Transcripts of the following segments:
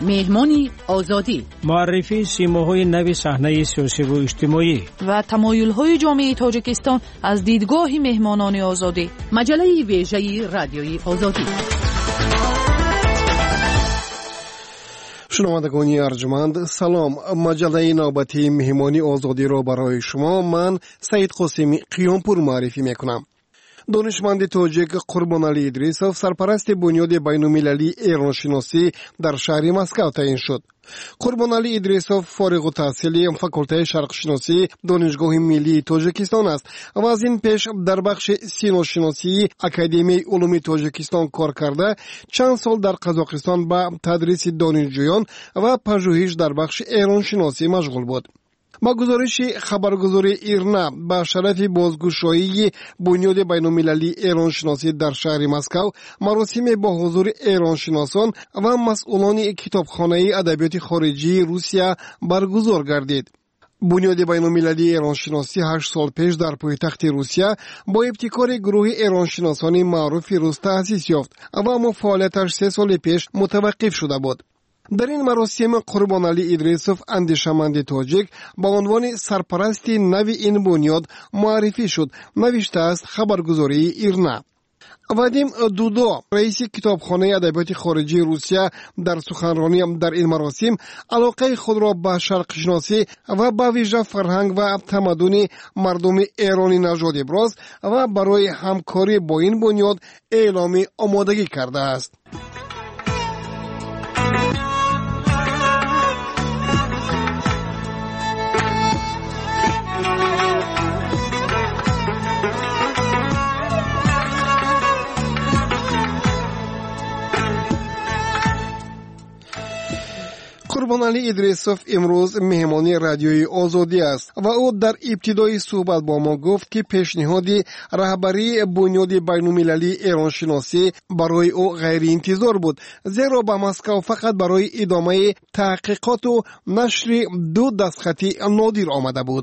مهمانی آزادی، معرفی سیماهای نوی صحنه سیاسی و اجتماعی و تمایل‌های جامعه تاجیکستان از دیدگاه مهمانان آزادی. مجله ویژه رادیوی آزادی. شنوندگان ارجمند سلام. مجله نوبتی مهمانی آزادی را برای شما من سعید قاسمی قیامپور معرفی میکنم. دانشمند تاجیک قربانعلی ادریسوف سرپرست بنیاد بین‌المللی ایرانشناسی در شهر مسکو تعیین شد. قربانعلی ادریسوف فارغ التحصیل فاکولته شرقشناسی دانشگاه ملی تاجیکستان است و از این پیش در بخش سینوشناسی اکادمی علوم تاجیکستان کار کرده چند سال در قزاقستان به تدریس دانشجویان و پژوهش در بخش ایرانشناسی مشغول بود. با گزارش خبرگزاری ایرنا با شرف بازگشایی بنیاد بین‌المللی ایرانشناسی در شهر مسکو مراسم با حضور ایرانشناسان و مسئولان کتابخانه ادبیات خارجی روسیه برگزار گردید. بنیاد بین‌المللی ایرانشناسی 8 سال پیش در پایتخت روسیه با ابتکار گروه ایرانشناسان معروف روس تأسیس یافت و اما فعالیتش 3 سال پیش متوقف شده بود. در این مراسم قربانعلی ادریسوف اندیشمند تاجیک با عنوان سرپرست نوی این بنیاد معرفی شد، نوشته است خبرگزاری ایرنا. وادیم دودو رئیس کتابخانه ادبیات خارجی روسیه در سخنرانی در این مراسم علاقه خود را به شرق شناسی و به ویژه فرهنگ و تمدن مردم ایرانی نژاد ابراز و برای همکاری با این بنیاد اعلام آمادگی کرده است. قربانعلی ادریسوف امروز مهمانی رادیوی آزادی است و او در ابتدای صحبت با ما گفت که پیشنهاد رهبری بنیاد بین‌المللی ایرانشناسی برای او غیر انتظار بود، زیرا به مسکو فقط برای ادامه تحقیقات و نشر 2 دستخطی نادر آمده بود.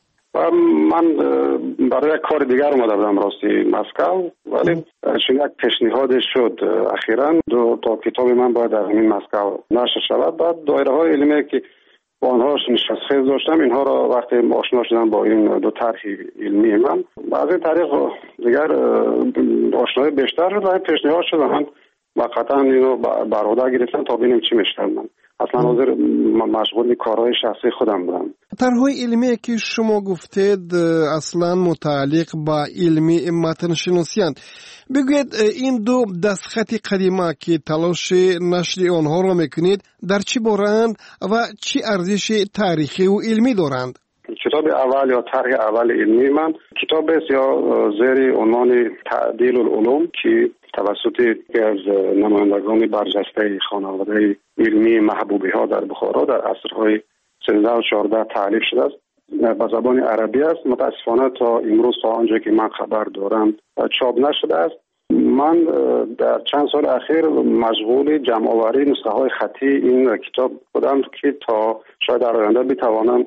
من برای کار دیگر اومده بودم راستی مسکو، ولی چون یک پیشنهاد شد اخیراً 2 تا کتاب من باید در همین مسکو نشر شود. بعد دایره های علمی که با آنها نشست داشتم اینها را وقتی آشنا شدم با این 2 طرح علمی من از این طریق دیگر آشنایی بیشتر شد و این پیشنهاد شد من واقعا اینو برآورده گرفتم تا ببینیم چی میشه. من اصلا حاضر مشغول کارهای شخصی خودم بودم. طرح‌های علمی که شما گفتید اصلا متعلق با علمی متن شناسی اند. بگوید این 2 دستخط قدیمه که تلاش نشر آنها را میکنید در چی بارند و چی ارزش تاریخی و علمی دارند؟ کتاب اول یا طرح اول علمی من کتاب است یا زیر عنوان تعدیل العلوم که توسط یکی از نمایندگان برجسته خانواده علمی محبوبی ها در بخارا در عصرهای 13 و 14 تألیف شده است. به زبان عربی است. متاسفانه تا امروز تا آنجا که من خبر دارم چاپ نشده است. من در چند سال اخیر مشغول جمع آوری نسخه های خطی این کتاب بودم که تا شاید در آینده بتوانم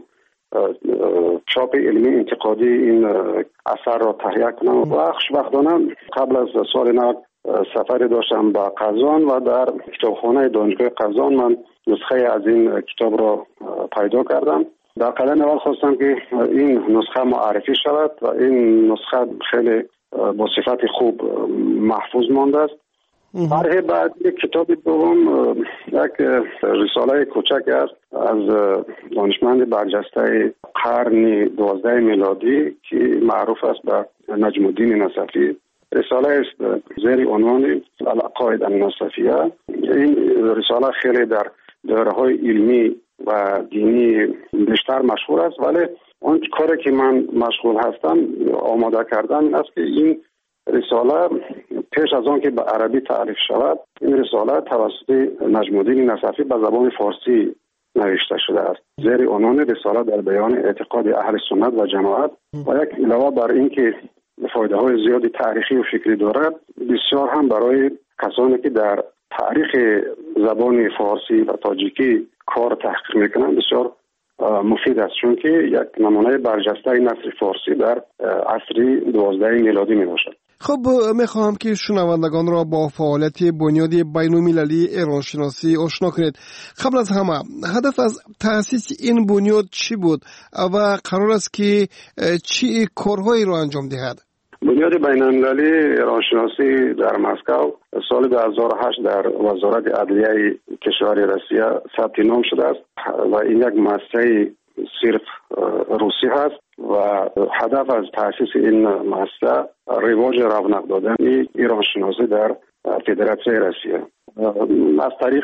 چاپ علمی انتقادی این اثر را تهیه کنم. و خوشبختانه قبل از سال نو سفری داشتم به قزان و در کتابخانه دانشگاه قزان من نسخه از این کتاب را پیدا کردم. در قدم اول خواستم که این نسخه معرفی شود و این نسخه خیلی با صفت خوب محفوظ مانده است. طرح بعد یک کتاب دوم یک رساله کوچک است از دانشمند برجسته قرن 12 میلادی که معروف است به نجم الدین نصفی. رساله است زیر عنوان العقاید النصفیه. این رساله خیلی در دایره‌های علمی و دینی بیشتر مشهور است، ولی اون کاری که من مشغول هستم آماده کردن است که این رساله پیش از آن که به عربی تعریف شود این رساله توسط نجم الدین نصفی به زبان فارسی نوشته شده است زیر عنوان رساله در بیان اعتقاد اهل سنت و جماعت و یک علاوه بر این که فایده های زیادی تاریخی و فکری دارد بسیار هم برای کسانی که در تاریخ زبان فارسی و تاجیکی کار تحقیق میکنند بسیار مفید است، چون که یک نمونه برجسته نثر فارسی در عصر 12 میلادی می باشد. خب میخواهم که شنوندگان را با فعالیت بنیاد بین‌المللی ایرانشناسی آشنا کنید. قبل از همه هدف از تأسیس این بنیاد چی بود و قرار است که چی کارهایی را انجام دهد؟ بنیاد بین‌المللی ایرانشناسی در مسکو سال 2008 در وزارت عدلیه کشور روسیه ثبت نام شده است و این یک مؤسسه صرف روسی هست و هدف از تأسیس این مؤسسه رواج رونق دادن ایرانشناسی در فدراسیون روسیه از طریق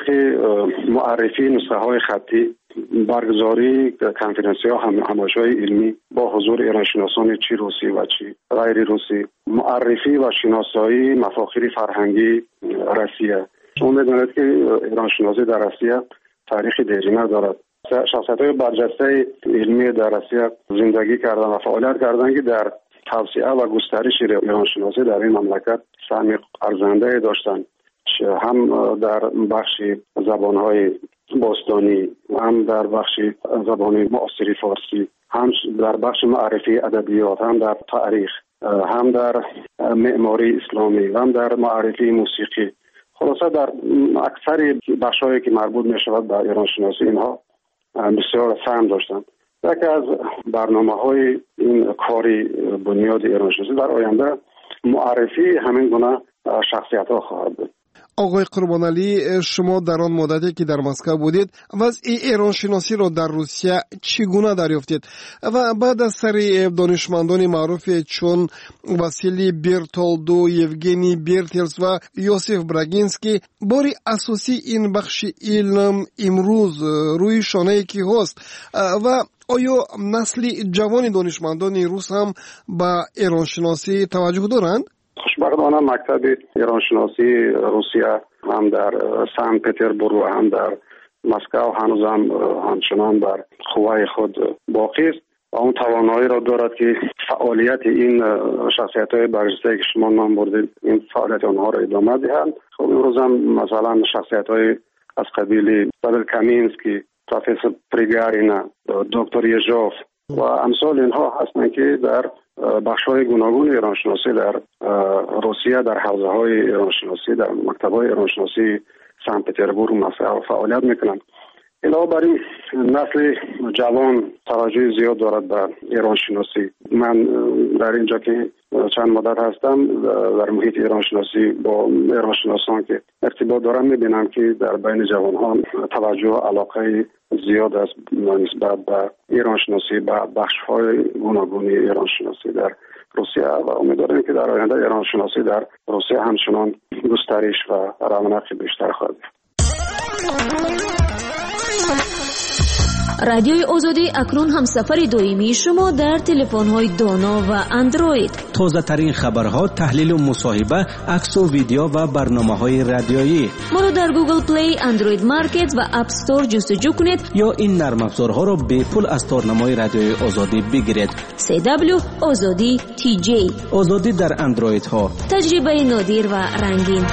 معرفی نسخه های خطی، برگزاری کنفرانس‌ها همایش‌های علمی با حضور ایرانشناسان چی روسی و چی غیر روسی، معرفی و شناسایی مفاخر فرهنگی روسیه. شما می‌دانید که ایرانشناسی در روسیه تاریخ دیرینه دارد. شخصیت‌های برجسته علمی در روسیه زندگی کردن و فعالیت کردن که در توسعه و گسترش ایرانشناسی در این مملکت سهم ارزنده داشتند، هم در بخش زبان‌های باستانی، هم در بخش زبان معاصر فارسی، هم در بخش معرفی ادبیات، هم در تاریخ، هم در معماری اسلامی، هم در معرفی موسیقی. خلاصه در اکثر بخش‌هایی که مربوط می‌شود به ایرانشناسی اینها بسیار سهم داشتند. یکی از برنامه‌های این کاری بنیاد ایرانشناسی در آینده معرفی همین گونه شخصیت‌ها خواهد بود. آقای قربانعلی، شما در آن مدتی که در مسکو بودید وضع ایرانشناسی را در روسیه چگونه دریافتید و بعد از سر دانشمندان معروف چون واسیلی برتولدو، یوگنی برتلس و یوسف براگینسکی بار اساسی این بخش علم امروز روی شانه کی هست و آیا نسل جوان دانشمندان روس هم به ایرانشناسی توجه دارند؟ خوشبختانه مکتب ایرانشناسی روسیه هم در سن پترزبورگ و هم در مسکو هنوز هم همچنان بر قوای خود باقی است و اون توانایی را دارد که فعالیت این شخصیت‌های برجسته که شما نام بردید این فعالیت آنها را ادامه دهند. خب امروز هم مثلا شخصیت‌های از قبیل پاول کامینسکی، پروفسور پریگارینا، دکتر یژوف و امثال اینها هستند که در بخش‌های گوناگون ایرانشناسی در روسیه در حوزه‌های ایرانشناسی در مکتب‌های ایرانشناسی سن پترزبورگ مسکو فعالیت می‌کنند. علاوه بر این نسل جوان توجه زیاد دارد به ایرانشناسی. من در اینجا که چند مدت هستم در محیط ایرانشناسی با ایرانشناسان که ارتباط دارم می‌بینم که در بین جوانان توجه و علاقه زیاد است نسبت به ایرانشناسی به بخش‌های گوناگون ایرانشناسی در روسیه و امیدوارم که در آینده ایرانشناسی در روسیه همچنان گسترش و رونق بیشتر خواهد یافت. رادیوی آزادی اکنون هم سفر دائمی شما در تلفن‌های دانا و اندروید. تازه ترین خبرها، تحلیل و مصاحبه، عکس و ویدیو و برنامه‌های رادیویی. ما رو در گوگل پلی، اندروید مارکت و اپ استور جستجو کنید یا این نرم افزارها رو به پول از تارنمای رادیوی آزادی بگیرید. CW آزادی TJ. آزادی در اندروید ها. تجربه نادر و رنگین.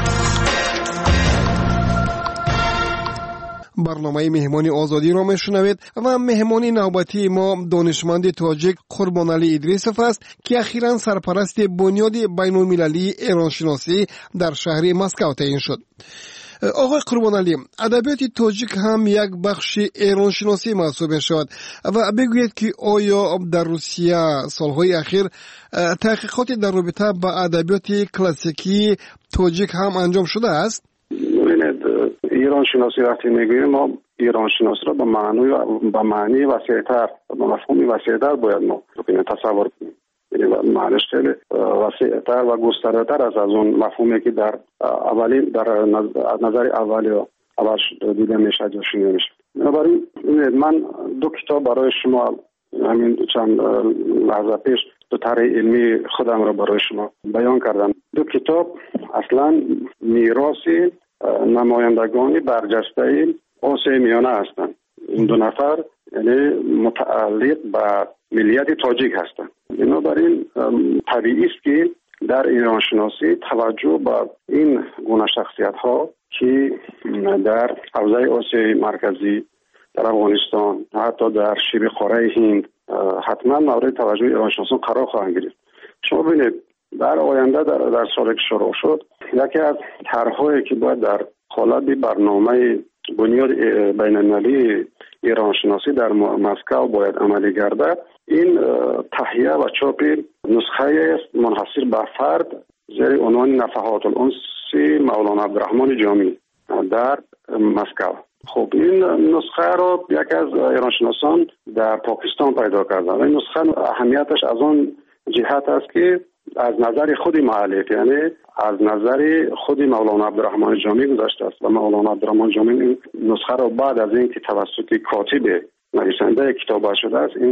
برنامه مهمانی آزادی را میشنوید و مهمانی نوبتی ما دانشمند تاجیک قربانعلی ادریسوف است که اخیراً سرپرست بنیاد بین‌المللی ایرانشناسی در شهر مسکو تعیین شد. آقای قربانعلی، ادبیات تاجیک هم یک بخش ایرانشناسی محسوب می‌شود و بگویید که آیا در روسیه سالهای اخیر تحقیقاتی در رابطه با ادبیات کلاسیکی تاجیک هم انجام شده است؟ ایرانشناسی وقتی میگوییم ما ایرانشناسی را به معنی وسیع‌تر به مفهومی وسیع‌تر باید ما تصور کنیم. یعنی معنیش خیلی وسیع‌تر و گسترده‌تر از اون مفهومی که در نظر اول دیده میشه یا شنیده میشه. بنابراین من دو کتاب برای شما همین چند لحظه پیش دو طرح علمی خودم را برای شما بیان کردم. دو کتاب اصلا میراثی نمایندگان برجسته آسیای میانه هستند. این دو نفر یعنی متعلق به ملیت تاجیک هستند. بنابراین طبیعی است که در ایرانشناسی توجه به این گونه شخصیت ها که در حوزه آسیای مرکزی، در افغانستان، حتی در شبه قاره هند حتما مورد توجه ایرانشناسان قرار خواهند گرفت. شما ببینید در آینده در سالی که شروع شد یکی از طرح‌هایی که باید در قالب برنامه بنیاد بین‌المللی ایران شناسی در مسکو باید عملی گردد، این تهیه و چاپ نسخه است منحصر به فرد زیر عنوان نفحات الانس مولانا عبدالرحمن جامی در مسکو. خب این نسخه را یکی از ایرانشناسان در پاکستان پیدا کردند. این نسخه اهمیتش از آن جهت است که از نظر خود مؤلف، یعنی از نظر خود مولانا عبدالرحمن جامی گذاشته است و مولانا عبدالرحمن جامی این نسخه را بعد از اینکه توسط کاتب نویسنده کتاب شده است این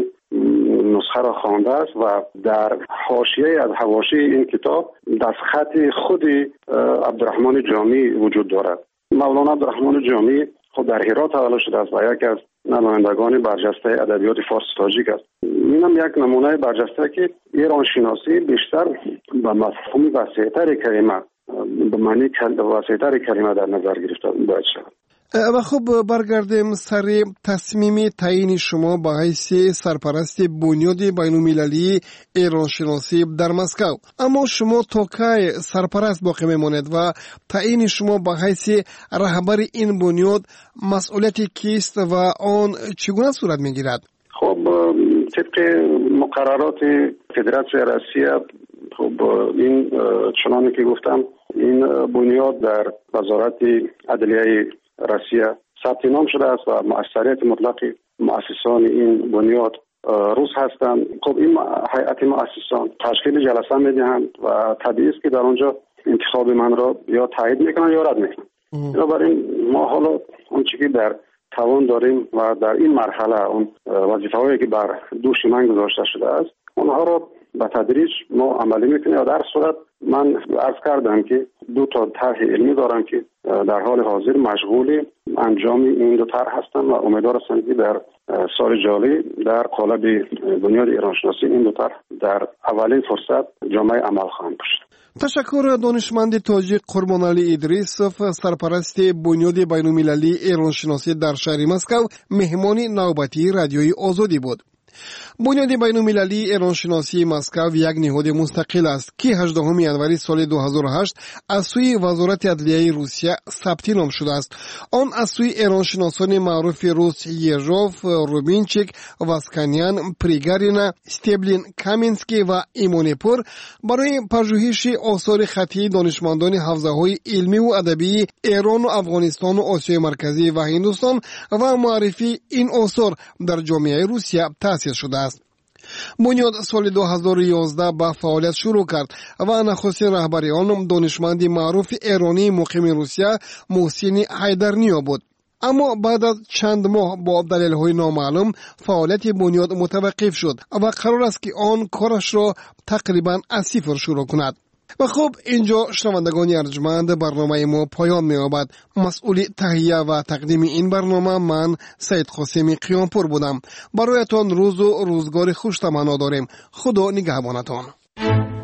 نسخه را خوانده است و در حاشیه از حواشی این کتاب دستخط خود عبدالرحمن جامی وجود دارد. مولانا عبدالرحمن جامی خود در هرات تولد شده است و یکی از نمایندگان برجسته ادبیات فارسی تاجیک است. اینم یک نمونه برجسته که ایران شناسی بیشتر به مفهوم وسیع‌تر کلمه به معنی وسیع‌تر کلمه در نظر گرفته باید شود. و خب برگردیم سر تصمیم تعیین شما به حیث سرپرست بنیاد بین‌المللی ایران شناسی در مسکو. اما شما تا کی سرپرست باقی میماند و تعیین شما به حیث رهبر این بنیاد مسئولیت کیست و آن چگونه صورت میگیرد؟ خب طبق مقررات فدراسیون روسیه خب این چنانه که گفتم این بنیاد در وزارت عدلیه روسیه ثبت نام شده است و مؤثریت مطلق مؤسسان این بنیاد روس هستند. خب این هیئت مؤسسان تشکیل جلسه میدهند و طبیعی است که در اونجا انتخاب من را یا تایید میکنن یا رد میکنن. بنابراین ما حالا اون چیزی که در توان داریم و در این مرحله اون وظیفه‌هایی که بر دوش من گذاشته شده است اونها را به تدریج ما عملی میکنیم. و در صورت من عرض کردم که 2 طرح علمی دارم که در حال حاضر مشغول انجام این 2 طرح هستم و امیدوار هستم که در سال جاری در قالب بنیاد ایران شناسی این 2 طرح در اولین فرصت جامعه عمل خواهند داشت. تشکر دانشمند تاجیک قربانعلی ادریسوف، سرپرست بنیاد بین‌المللی ایران شناسی در شهر مسکو، مهمان نوبتی رادیوی آزادی بود. بنیاد بین‌المللی ایران شناسی مسکو یک نهاد مستقل است که 18 ینوری سال 2008 از سوی وزارت عدلیه روسیه ثبت نام شده است. آن از سوی ایران شناسان معروف روس یژوف، روبینچیک، واسکانیان، پریگارینا، استبلین، کامینسکی و ایمونپور برای پژوهش آثار خطی دانشمندان حوزه‌های علمی و ادبی ایران و افغانستان و آسیای مرکزی و هندوستان و معرفی این آثار در جامعه روسیه تأسیس شده است. بنیاد سال 2011 به فعالیت شروع کرد و نخستین رهبر آن دانشمند معروف ایرانی مقیم روسیه محسن حیدرنیا بود. اما بعد از چند ماه با دلایل نامعلوم فعالیت بنیاد متوقف شد و قرار است که آن کارش را تقریبا از صفر شروع کند. و خب اینجا شنوندگان ارجمند برنامه ما پایان می‌یابد. مسئول تهیه و تقدیم این برنامه من سید قاسمی قیامپور بودم. برایتان روز و روزگار خوش تمنا داریم. خدا نگهبانتان.